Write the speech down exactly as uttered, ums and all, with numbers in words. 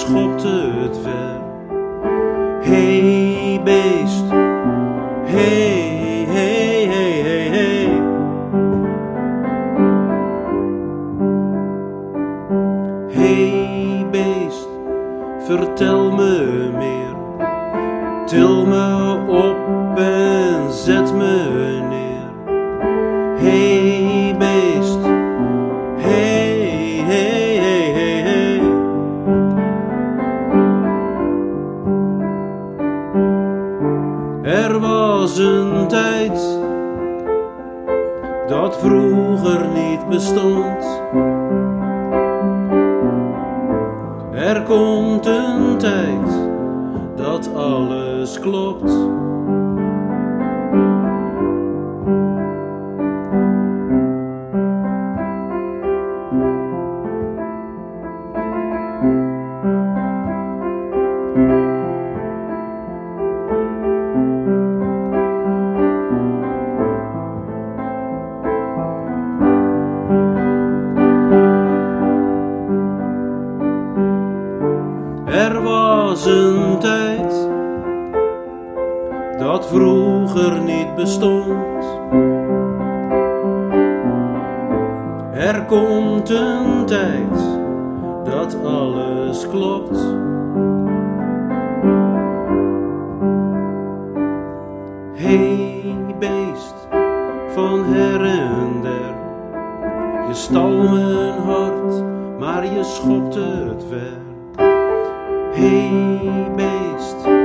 schopt het ver. Hey beest, hey, hey, hey, hey, hey. Hey beest, vertel me meer. Til me op en zet me neer. Hey beest, hey, hey, hey, hey, hey. Er was een tijd dat vroeger niet bestond. Er komt een tijd dat alles klopt. Er was een tijd dat vroeger niet bestond. Er komt een tijd dat alles klopt. Hey beest van her en der, je stal mijn hart, maar je schopt het ver. Hey beest,